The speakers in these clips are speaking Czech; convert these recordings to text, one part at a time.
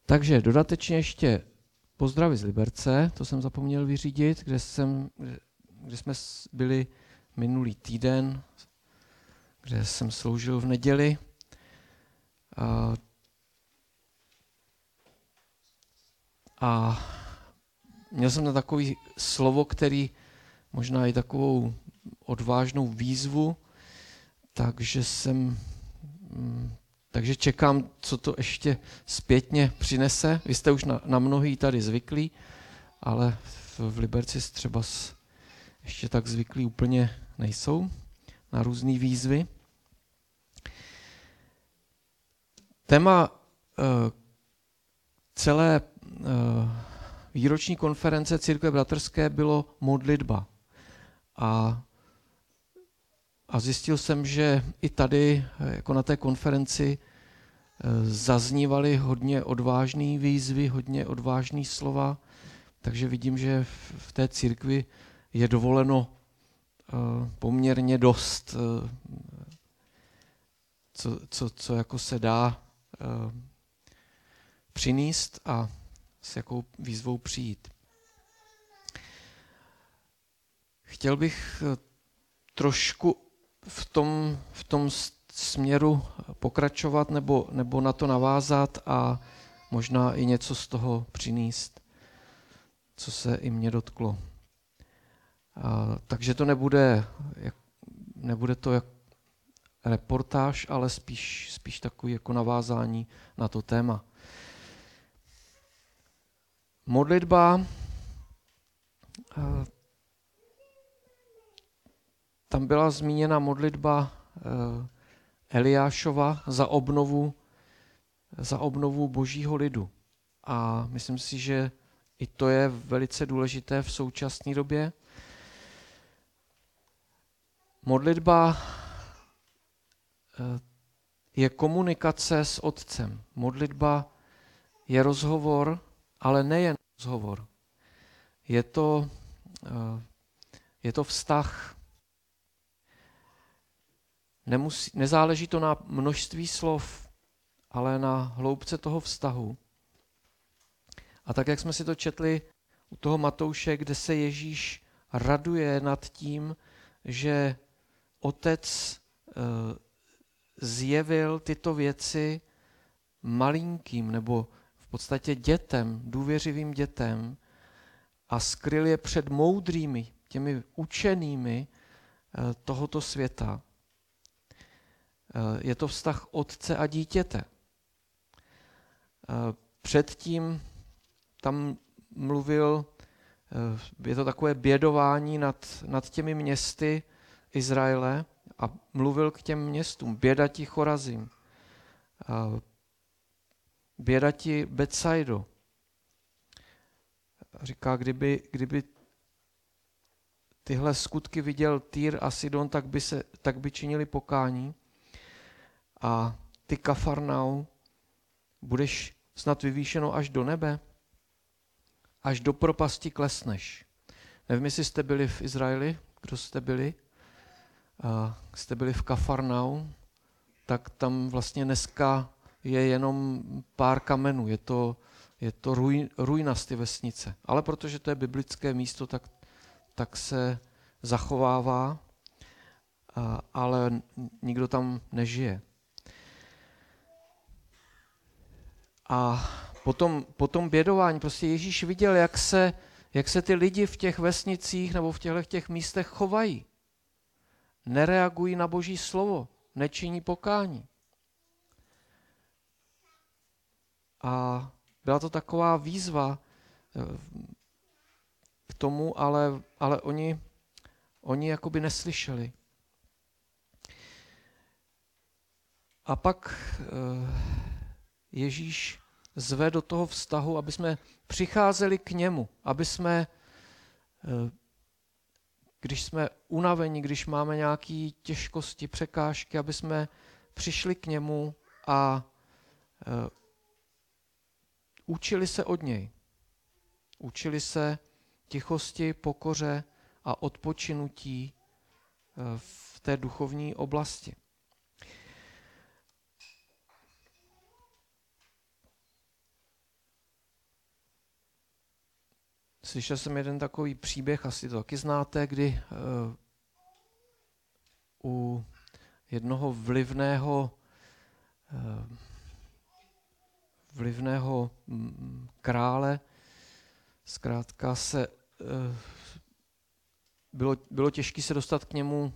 Takže dodatečně ještě pozdravy z Liberce, to jsem zapomněl vyřídit, kde jsme byli minulý týden, kde jsem sloužil v neděli. A měl jsem na takový slovo, který možná i takovou odvážnou výzvu, takže čekám, co to ještě zpětně přinese. Vy jste už na mnohý tady zvyklí, ale v Liberci třeba ještě tak zvyklí úplně nejsou na různé výzvy. Téma celé výroční konference Církve bratrské bylo modlitba. A zjistil jsem, že i tady, jako na té konferenci, zaznívaly hodně odvážné výzvy, hodně odvážné slova, takže vidím, že v té církvi je dovoleno poměrně dost, co jako se dá přinést a s jakou výzvou přijít. Chtěl bych trošku v tom směru pokračovat nebo na to navázat a možná i něco z toho přinést, co se i mě dotklo. Takže to nebude to jak reportáž, ale spíš takový jako navázání na to téma. Modlitba, tam byla zmíněna modlitba Eliášova za obnovu božího lidu. A myslím si, že i to je velice důležité v současné době. Modlitba je komunikace s Otcem. Modlitba je rozhovor, ale nejen rozhovor. Je to vztah. Nezáleží to na množství slov, ale na hloubce toho vztahu. A tak, jak jsme si to četli u toho Matouše, kde se Ježíš raduje nad tím, že Otec zjevil tyto věci malinkým nebo v podstatě dětem, důvěřivým dětem a skryl je před moudrými, těmi učenými tohoto světa. Je to vztah otce a dítěte. Předtím tam mluvil, je to takové bědování nad těmi městy Izraele a mluvil k těm městům. Běda ti Chorazim, běda ti Betsaido. Říká, kdyby tyhle skutky viděl Týr a Sidon, tak by činili pokání. A ty Kafarnaum, budeš snad vyvýšeno až do nebe, až do propasti klesneš. Nevím, jestli jste byli v Izraeli, kdo jste byli. Jste byli v Kafarnaum, tak tam vlastně dneska je jenom pár kamenů. Je to ruina z ty vesnice. Ale protože to je biblické místo, tak se zachovává, ale nikdo tam nežije. A potom bědování, prostě Ježíš viděl, jak se ty lidi v těch vesnicích nebo v těch místech chovají. Nereagují na Boží slovo, nečiní pokání. A byla to taková výzva k tomu, ale oni jakoby neslyšeli. A pak Ježíš zve do toho vztahu, aby jsme přicházeli k němu, aby jsme, když jsme unavení, když máme nějaké těžkosti, překážky, aby jsme přišli k němu a učili se od něj. Učili se tichosti, pokoře a odpočinutí v té duchovní oblasti. Slyšel jsem jeden takový příběh, asi to taky znáte, kdy u jednoho vlivného krále zkrátka bylo těžké se dostat k němu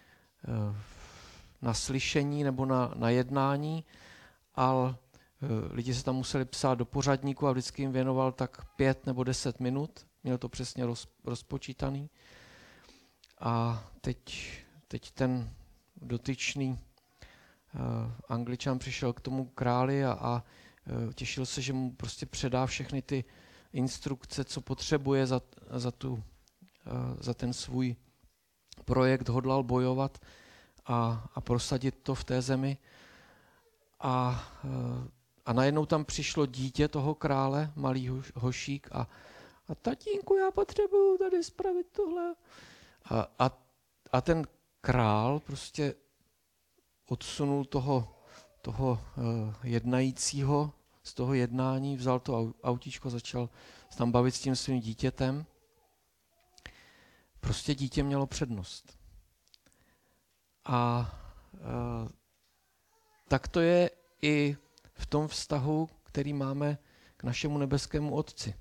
na slyšení nebo na jednání, ale lidi se tam museli psát do pořadníku a vždycky jim věnoval tak 5 nebo 10 minut. Měl to přesně rozpočítaný. A teď ten dotyčný Angličan přišel k tomu králi a těšil se, že mu prostě předá všechny ty instrukce, co potřebuje za ten svůj projekt, hodlal bojovat a prosadit to v té zemi. A najednou tam přišlo dítě toho krále, malý hošík a tatínku, já potřebuju tady spravit tohle. A ten král prostě odsunul toho jednajícího z toho jednání, vzal to autíčko, začal se tam bavit s tím svým dítětem. Prostě dítě mělo přednost. A tak to je i v tom vztahu, který máme k našemu nebeskému Otci.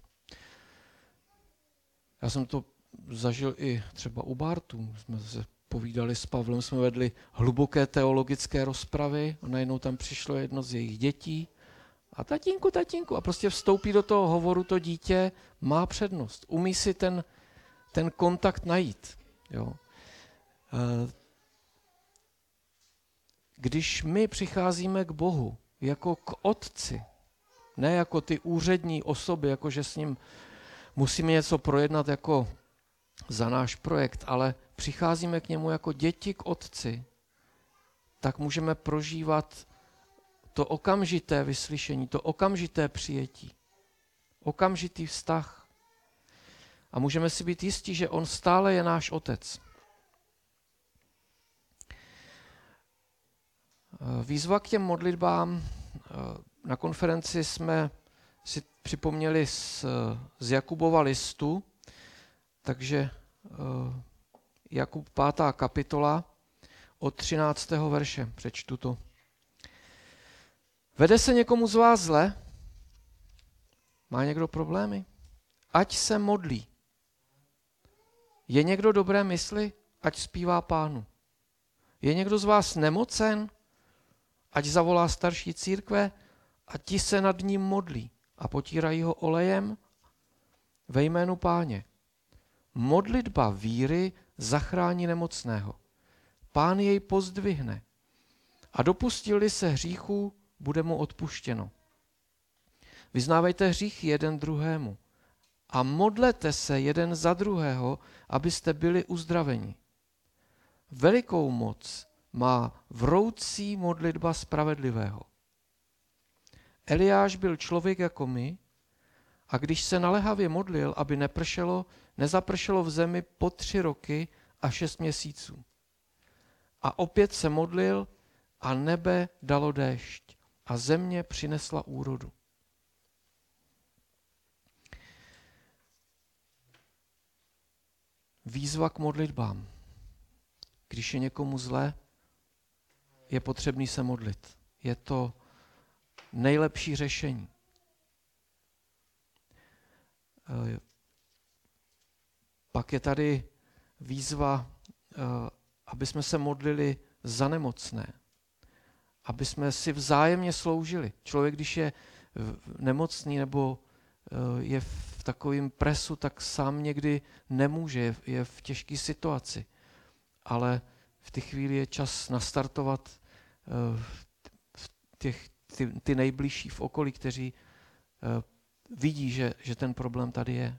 Já jsem to zažil i třeba u Bartů. Jsme se povídali s Pavlem, jsme vedli hluboké teologické rozpravy a najednou tam přišlo jedno z jejich dětí a tatínku a prostě vstoupí do toho hovoru to dítě, má přednost. Umí si ten kontakt najít. Jo. Když my přicházíme k Bohu jako k Otci, ne jako ty úřední osoby, jako že s ním musíme něco projednat jako za náš projekt, ale přicházíme k němu jako děti k Otci, tak můžeme prožívat to okamžité vyslyšení, to okamžité přijetí, okamžitý vztah. A můžeme si být jistí, že on stále je náš Otec. Výzva k těm modlitbám. Na konferenci jsme si připomněli z Jakubova listu, takže Jakub 5. kapitola od 13. verše, přečtu to. Vede se někomu z vás zle? Má někdo problémy? Ať se modlí. Je někdo dobré mysli? Ať zpívá Pánu. Je někdo z vás nemocen? Ať zavolá starší církve a ti se nad ním modlí a potírají ho olejem ve jménu Páně. Modlitba víry zachrání nemocného. Pán jej pozdvihne a dopustil-li se hříchů, bude mu odpuštěno. Vyznávejte hříchy jeden druhému a modlete se jeden za druhého, abyste byli uzdraveni. Velikou moc má vroucí modlitba spravedlivého. Eliáš byl člověk jako my a když se naléhavě modlil, aby nezapršelo v zemi po 3 roky a 6 měsíců. A opět se modlil a nebe dalo déšť a země přinesla úrodu. Výzva k modlitbám. Když je někomu zlé, je potřebný se modlit. Je to nejlepší řešení. Pak je tady výzva, aby jsme se modlili za nemocné. Aby jsme si vzájemně sloužili. Člověk, když je nemocný nebo je v takovém presu, tak sám někdy nemůže, je v těžké situaci. Ale v té chvíli je čas nastartovat ty nejbližší v okolí, kteří vidí, že ten problém tady je.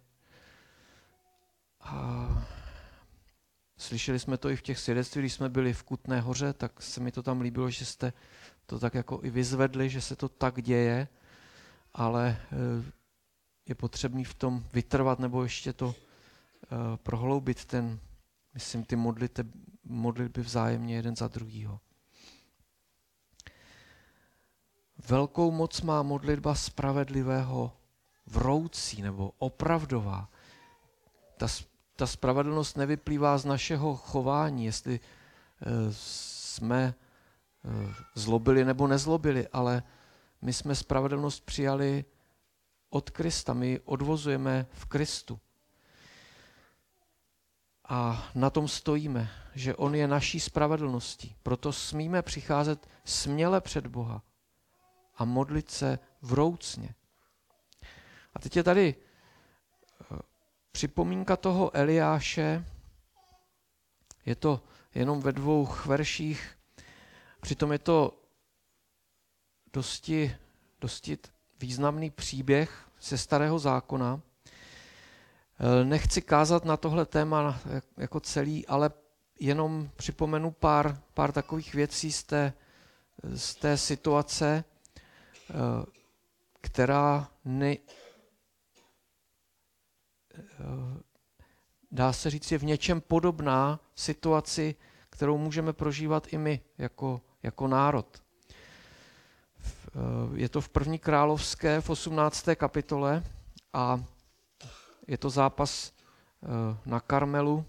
A slyšeli jsme to i v těch svědectvích, když jsme byli v Kutné Hoře, tak se mi to tam líbilo, že jste to tak jako i vyzvedli, že se to tak děje, ale je potřebný v tom vytrvat nebo ještě to prohloubit ty modlitby vzájemně jeden za druhýho. Velkou moc má modlitba spravedlivého vroucí nebo opravdová. Ta spravedlnost nevyplývá z našeho chování, jestli jsme zlobili nebo nezlobili, ale my jsme spravedlnost přijali od Krista, my ji odvozujeme v Kristu. A na tom stojíme, že on je naší spravedlností. Proto smíme přicházet směle před Boha a modlit se vroucně. A teď je tady připomínka toho Eliáše, je to jenom ve 2 verších, přitom je to dosti významný příběh ze Starého zákona. Nechci kázat na tohle téma jako celý, ale jenom připomenu pár takových věcí z té situace, která dá se říct, je v něčem podobná situaci, kterou můžeme prožívat i my jako národ. Je to v 1. královské v 18. kapitole a je to zápas na Karmelu.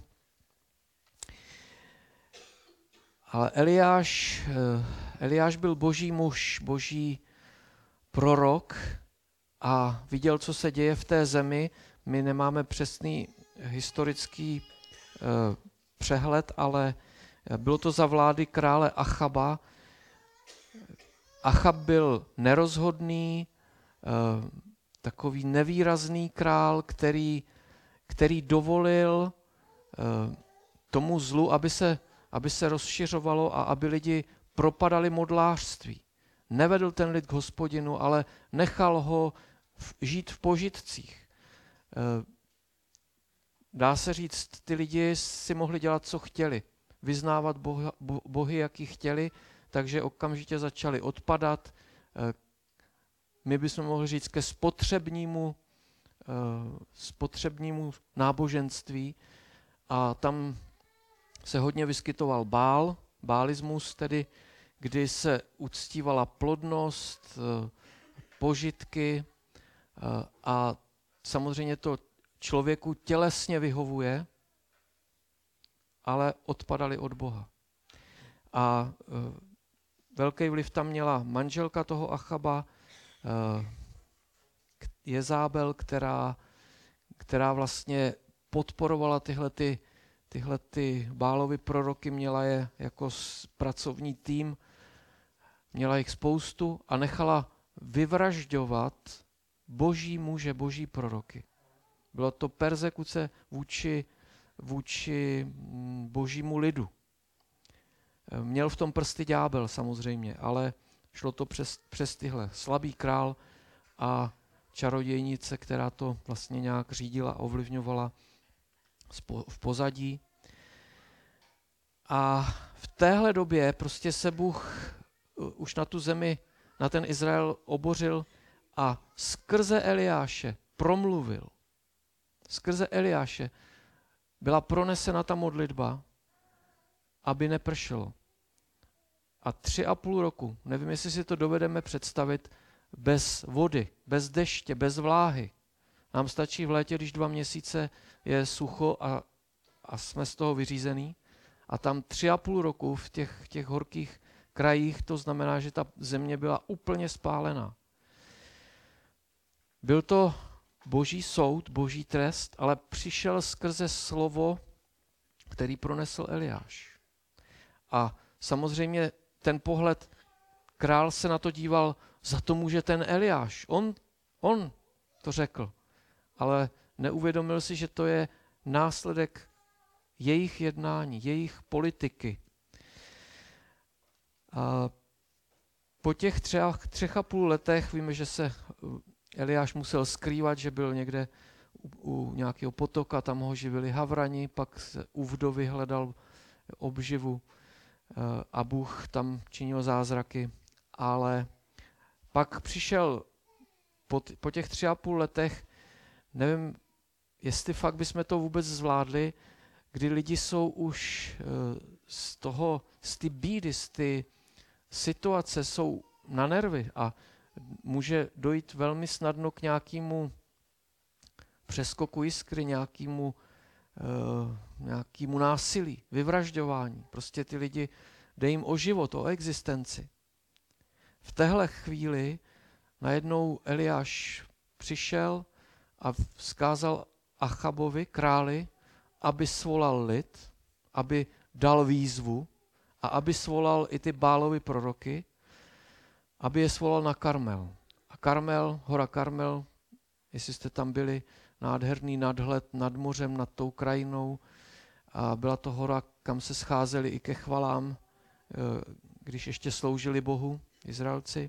Ale Eliáš byl boží muž, boží prorok a viděl, co se děje v té zemi. My nemáme přesný historický přehled, ale bylo to za vlády krále Achaba. Achab byl nerozhodný, takový nevýrazný král, který dovolil tomu zlu, aby se rozšiřovalo a aby lidi propadali modlářství. Nevedl ten lid k Hospodinu, ale nechal ho žít v požitcích. Dá se říct, ty lidi si mohli dělat, co chtěli. Vyznávat bohy, jaký chtěli, takže okamžitě začali odpadat. My bychom mohli říct ke spotřebnímu náboženství. A tam se hodně vyskytoval bálismus, tedy kdy se uctívala plodnost, požitky a samozřejmě to člověku tělesně vyhovuje, ale odpadali od Boha. A velký vliv tam měla manželka toho Achaba, Jezábel, která vlastně podporovala tyhle Bálovy proroky, měla je jako pracovní tým, měla jich spoustu a nechala vyvražďovat boží muže, boží proroky. Byla to perzekuce vůči božímu lidu. Měl v tom prsty ďábel samozřejmě, ale šlo to přes tyhle. Slabý král a čarodějnice, která to vlastně nějak řídila, ovlivňovala v pozadí. A v téhle době prostě se Bůh už na tu zemi, na ten Izrael obořil a skrze Eliáše promluvil. Skrze Eliáše byla pronesena ta modlitba, aby nepršelo. A 3,5 roku, nevím, jestli si to dovedeme představit, bez vody, bez deště, bez vláhy. Nám stačí v létě, když 2 měsíce je sucho a jsme z toho vyřízený. A tam 3,5 roku v těch horkých krajích, to znamená, že ta země byla úplně spálená. Byl to boží soud, boží trest, ale přišel skrze slovo, který pronesl Eliáš. A samozřejmě ten pohled, král se na to díval, za to může ten Eliáš. On to řekl, ale neuvědomil si, že to je následek jejich jednání, jejich politiky. A po těch 3,5 letech víme, že se Eliáš musel skrývat, že byl někde u nějakého potoka, tam ho živili havrani, pak se u vdovy hledal obživu a Bůh tam činil zázraky. Ale pak přišel po těch 3,5 letech, nevím, jestli fakt bychom to vůbec zvládli, kdy lidi jsou už z té bídy, z té situace jsou na nervy a může dojít velmi snadno k nějakému přeskoku jiskry, nějakému nějakému násilí, vyvražďování. Prostě ty lidi, jde jim o život, o existenci. V téhle chvíli najednou Eliáš přišel a vzkázal Achabovi, králi, aby svolal lid, aby dal výzvu a aby svolal i ty Bálovy proroky, aby je svolal na Karmel. A Karmel, hora Karmel, jestli jste tam byli, nádherný nadhled nad mořem, nad tou krajinou. A byla to hora, kam se scházeli i ke chvalám, když ještě sloužili Bohu, Izraelci.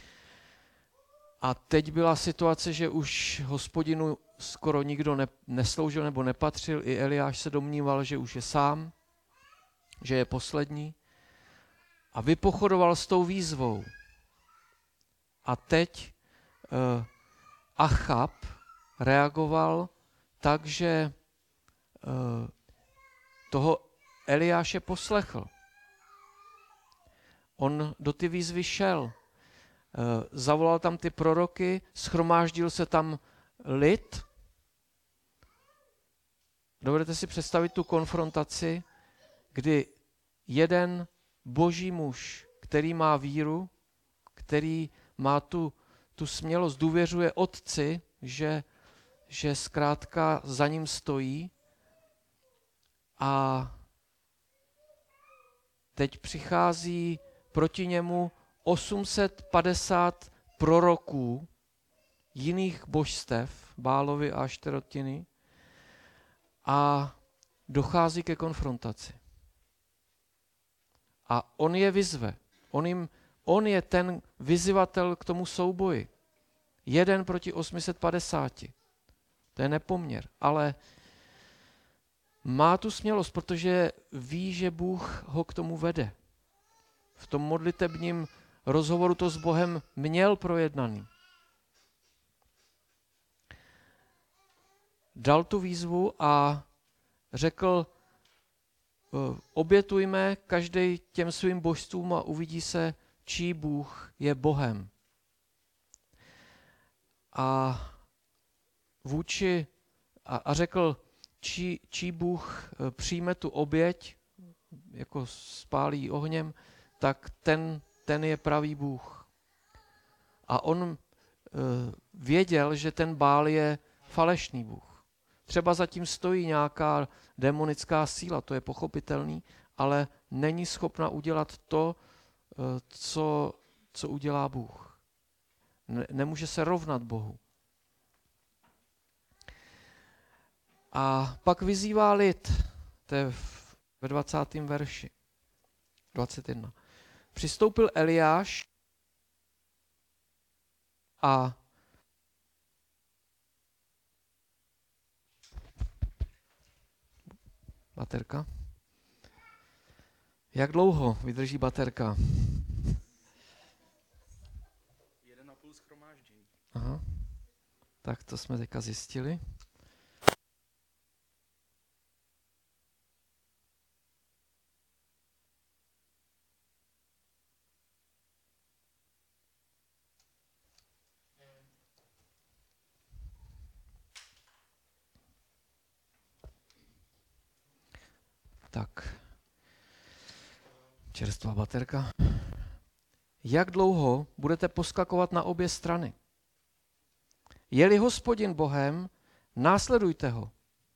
A teď byla situace, že už Hospodinu skoro nikdo nesloužil nebo nepatřil. I Eliáš se domníval, že už je sám, že je poslední. A vypochodoval s tou výzvou. A teď Achab reagoval tak, že toho Eliáše poslechl. On do ty výzvy šel. Zavolal tam ty proroky, shromáždil se tam lid. Dovedete si představit tu konfrontaci, kdy jeden boží muž, který má víru, který má tu smělost, důvěřuje otci, že zkrátka za ním stojí, a teď přichází proti němu 850 proroků jiných božstev, Bálovi a Ašterotiny, a dochází ke konfrontaci. A on je vyzve. On je ten vyzývatel k tomu souboji. 1 proti 850. To je nepoměr. Ale má tu smělost, protože ví, že Bůh ho k tomu vede. V tom modlitebním rozhovoru to s Bohem měl projednaný. Dal tu výzvu a řekl, obětujme každý těm svým božstvům a uvidí se, čí Bůh je Bohem. A řekl, čí Bůh přijme tu oběť, jako spálí ohněm, tak ten je pravý Bůh. A on věděl, že ten Bál je falešný Bůh. Třeba zatím stojí nějaká démonická síla, to je pochopitelný, ale není schopna udělat to, co udělá Bůh. Nemůže se rovnat Bohu. A pak vyzývá lid, to je ve 20. verši, 21. Přistoupil Eliáš a baterka. Jak dlouho vydrží baterka? 1,5 shromáždění. Aha. Tak to jsme teďka zjistili. Tak, čerstvá baterka. Jak dlouho budete poskakovat na obě strany? Je-li Hospodin Bohem, následujte ho.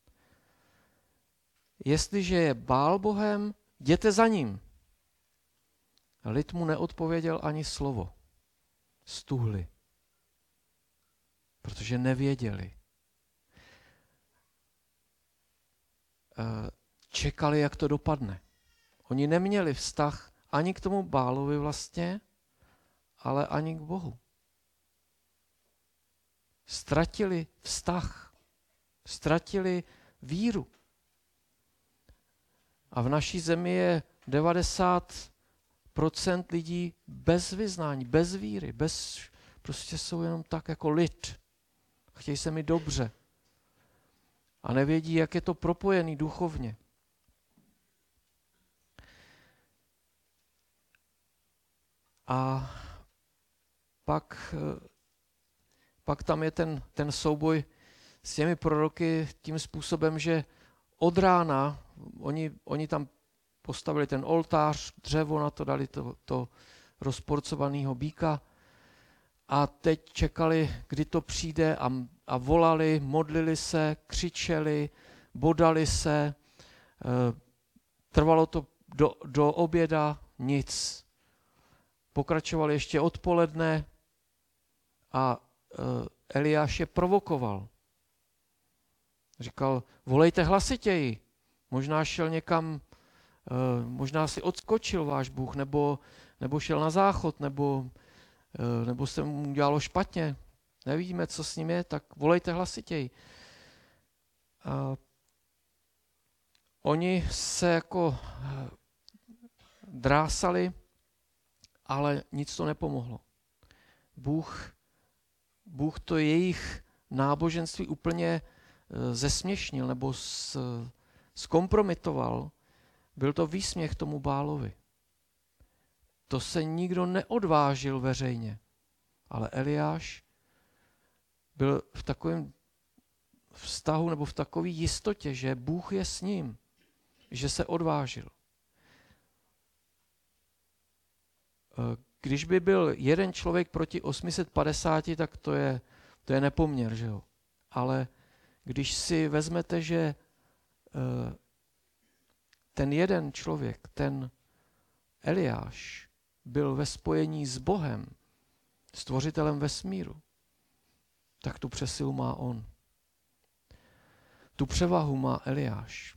Jestliže je Bál Bohem, jděte za ním. Lid mu neodpověděl ani slovo. Stuhli. Protože nevěděli. Čekali, jak to dopadne. Oni neměli vztah ani k tomu Bálovi vlastně, ale ani k Bohu. Ztratili vztah. Ztratili víru. A v naší zemi je 90% lidí bez vyznání, bez víry, prostě jsou jenom tak jako lid. Chtějí se mi dobře. A nevědí, jak je to propojený duchovně. A pak tam je ten souboj s těmi proroky tím způsobem, že od rána, oni tam postavili ten oltář, dřevo na to, dali to rozporcovaného býka a teď čekali, kdy to přijde a volali, modlili se, křičeli, bodali se, trvalo to do oběda, nic. Pokračovali ještě odpoledne a Eliáš je provokoval. Říkal, volejte hlasitěji. Možná šel někam, možná si odskočil váš Bůh, nebo šel na záchod, nebo se mu dělalo špatně. Nevíme, co s ním je, tak volejte hlasitěji. Oni se jako drásali, ale nic to nepomohlo. Bůh to jejich náboženství úplně zesměšnil nebo zkompromitoval. Byl to výsměch tomu Bálovi. To se nikdo neodvážil veřejně. Ale Eliáš byl v takovém vztahu nebo v takové jistotě, že Bůh je s ním, že se odvážil. Když by byl jeden člověk proti 850, tak to je nepoměr, že jo. Ale když si vezmete, že ten jeden člověk, ten Eliáš, byl ve spojení s Bohem, stvořitelem vesmíru, tak tu přesilu má on. Tu převahu má Eliáš.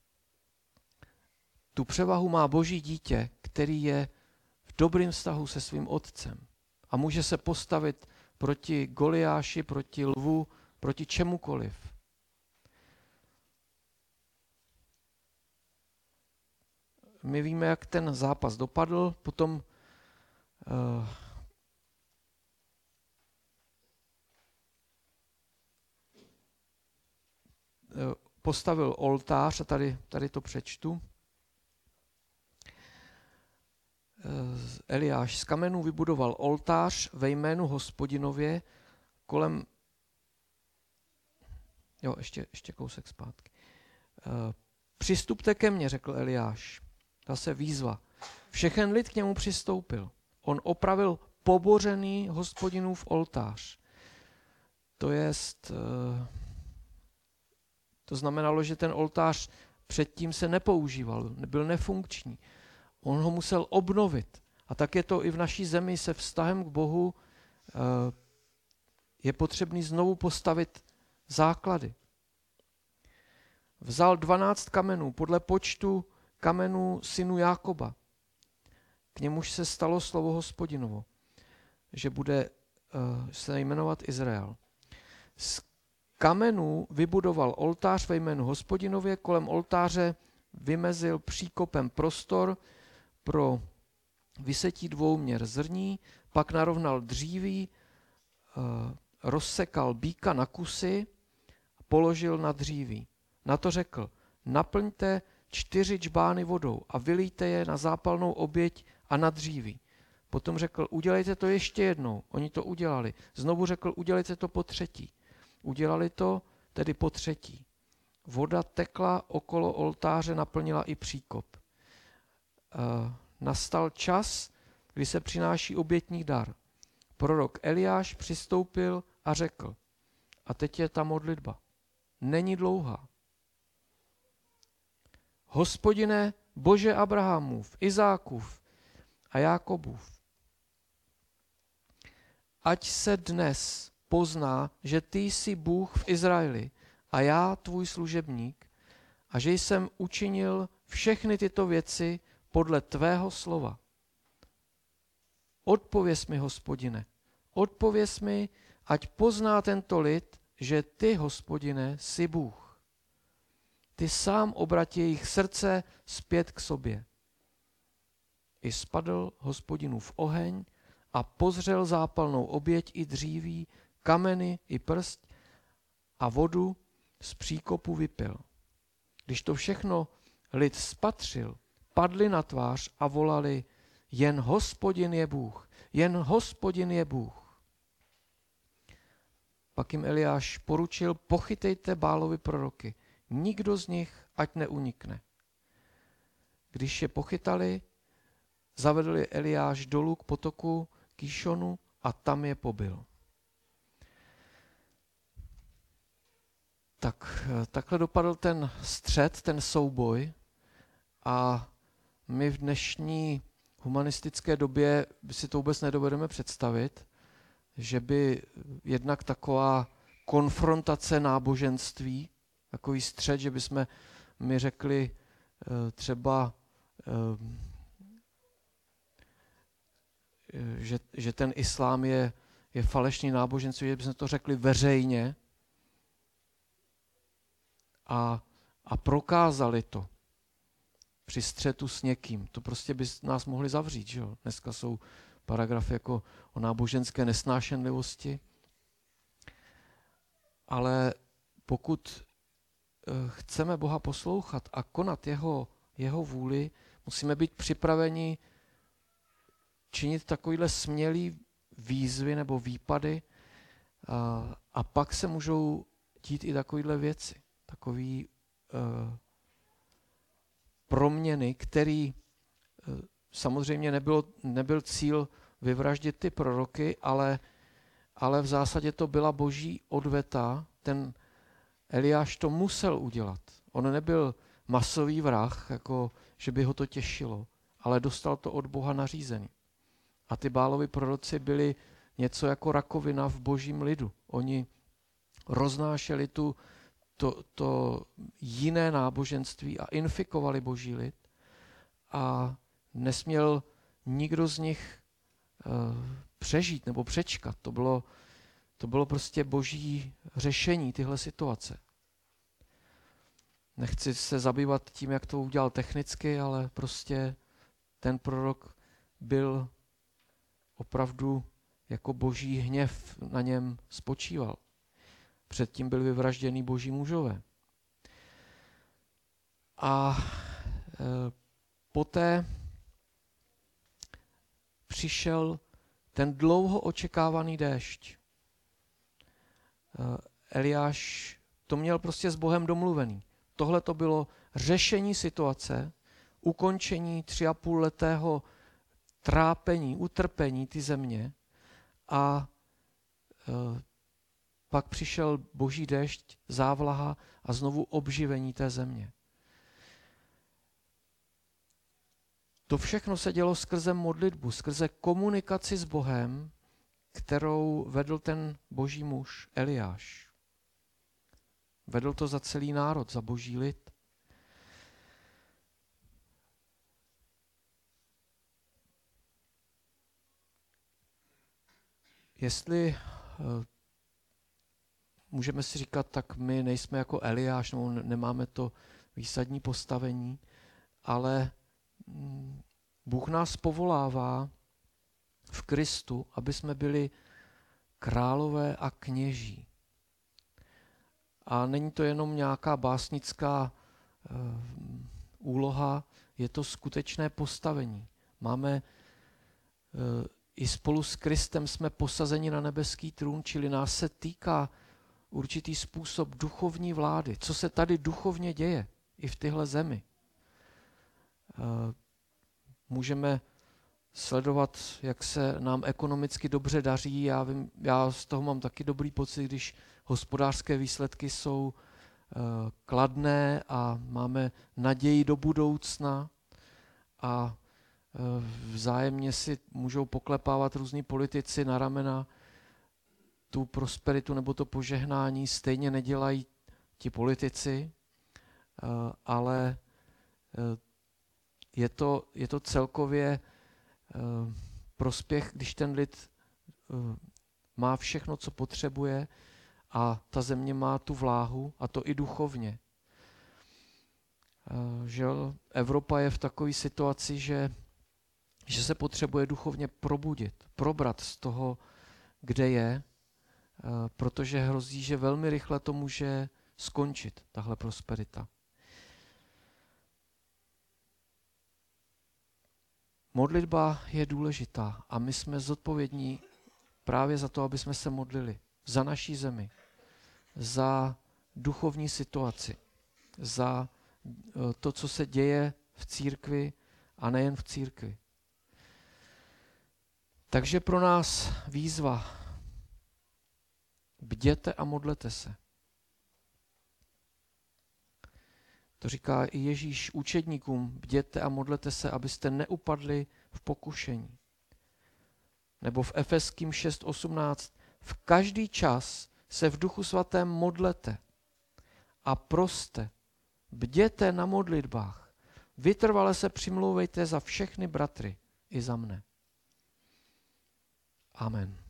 Tu převahu má Boží dítě, který je v dobrým vztahu se svým otcem a může se postavit proti Goliáši, proti lvu, proti čemukoliv. My víme, jak ten zápas dopadl, potom postavil oltář, a tady to přečtu. Eliáš z kamenů vybudoval oltář ve jménu Hospodinově kolem... Jo, ještě kousek zpátky. Přistupte ke mně, řekl Eliáš. Zase výzva. Všechen lid k němu přistoupil. On opravil pobořený Hospodinův oltář. To znamenalo, že ten oltář předtím se nepoužíval, byl nefunkční. On ho musel obnovit. A tak je to i v naší zemi se vztahem k Bohu. Je potřebný znovu postavit základy. Vzal 12 kamenů podle počtu kamenů synů Jákoba. K němuž se stalo slovo Hospodinovo, že bude se jmenovat Izrael. Z kamenů vybudoval oltář ve jménu Hospodinově, kolem oltáře vymezil příkopem prostor pro vysetí dvouměr zrní, pak narovnal dříví, rozsekal býka na kusy a položil na dříví. Na to řekl, naplňte 4 džbány vodou a vylijte je na zápalnou oběť a na dříví. Potom řekl, udělejte to ještě jednou. Oni to udělali. Znovu řekl, udělejte to po 3. Udělali to tedy po 3. Voda tekla okolo oltáře, naplnila i příkop. Nastal čas, kdy se přináší obětní dar. Prorok Eliáš přistoupil a řekl, a teď je ta modlitba, není dlouhá. Hospodine, Bože Abrahamův, Izákův a Jákobův, ať se dnes pozná, že ty jsi Bůh v Izraeli a já tvůj služebník a že jsem učinil všechny tyto věci podle tvého slova. Odpověz mi, Hospodine, odpověz mi, ať pozná tento lid, že ty, Hospodine, jsi Bůh. Ty sám obratí jejich srdce zpět k sobě. I spadl Hospodinův oheň a pozřel zápalnou oběť i dříví, kameny i prst a vodu z příkopu vypil. Když to všechno lid spatřil, padli na tvář a volali, jen Hospodin je Bůh, jen Hospodin je Bůh. Pak jim Eliáš poručil, pochytejte Bálovi proroky, Nikdo z nich ať neunikne. Když je pochytali, zavedl je Eliáš dolů k potoku Kýšonu a tam je pobil. Takhle dopadl ten střet, ten souboj a my v dnešní humanistické době si to vůbec nedovedeme představit, že by jednak taková konfrontace náboženství, takový střet, že bychom mi řekli třeba, že ten islám je falešný náboženství, že bychom to řekli veřejně a prokázali to při střetu s někým. To prostě by nás mohli zavřít. Že jo? Dneska jsou paragrafy jako o náboženské nesnášenlivosti. Ale pokud chceme Boha poslouchat a konat jeho vůli, musíme být připraveni činit takovýhle smělý výzvy nebo výpady a pak se můžou dít i takovýhle věci. Takový proměny, který samozřejmě nebyl cíl vyvraždit ty proroky, ale v zásadě to byla boží odveta. Ten Eliáš to musel udělat. On nebyl masový vrah, jako že by ho to těšilo, ale dostal to od Boha nařízený. A ty Bálovi proroci byli něco jako rakovina v božím lidu. Oni roznášeli to jiné náboženství a infikovali boží lid a nesměl nikdo z nich přežít nebo přečkat. To bylo prostě boží řešení tyhle situace. Nechci se zabývat tím, jak to udělal technicky, ale prostě ten prorok byl opravdu jako boží hněv na něm spočíval. Předtím byl vyvražděný boží mužové. A poté přišel ten dlouho očekávaný déšť. Eliáš to měl prostě s Bohem domluvený. Tohle to bylo řešení situace, ukončení 3,5letého trápení, utrpení ty země a pak přišel boží déšť, závlaha a znovu obživení té země. To všechno se dělo skrze modlitbu, skrze komunikaci s Bohem, kterou vedl ten boží muž Eliáš. Vedl to za celý národ, za boží lid. Jestli můžeme si říkat, tak my nejsme jako Eliáš, nebo nemáme to výsadní postavení, ale Bůh nás povolává v Kristu, aby jsme byli králové a kněží. A není to jenom nějaká básnická úloha, je to skutečné postavení. Máme i spolu s Kristem jsme posazeni na nebeský trůn, čili nás se týká určitý způsob duchovní vlády. Co se tady duchovně děje i v téhle zemi. Můžeme sledovat, jak se nám ekonomicky dobře daří. Já z toho mám taky dobrý pocit, když hospodářské výsledky jsou kladné a máme naději do budoucna a vzájemně si můžou poklepávat různí politici na ramena. Tu prosperitu nebo to požehnání stejně nedělají ti politici, ale je to celkově prospěch, když ten lid má všechno, co potřebuje a ta země má tu vláhu, a to i duchovně. Že Evropa je v takové situaci, že se potřebuje duchovně probudit, probrat z toho, kde je, protože hrozí, že velmi rychle to může skončit, tahle prosperita. Modlitba je důležitá a my jsme zodpovědní právě za to, aby jsme se modlili za naší zemi, za duchovní situaci. za to, co se děje v církvi a nejen v církvi. Takže pro nás výzva. Bděte a modlete se. To říká i Ježíš učedníkům, bděte a modlete se, abyste neupadli v pokušení. Nebo v Efeským 6:18, v každý čas se v Duchu Svatém modlete a proste, bděte na modlitbách, vytrvale se přimlouvejte za všechny bratry i za mne. Amen.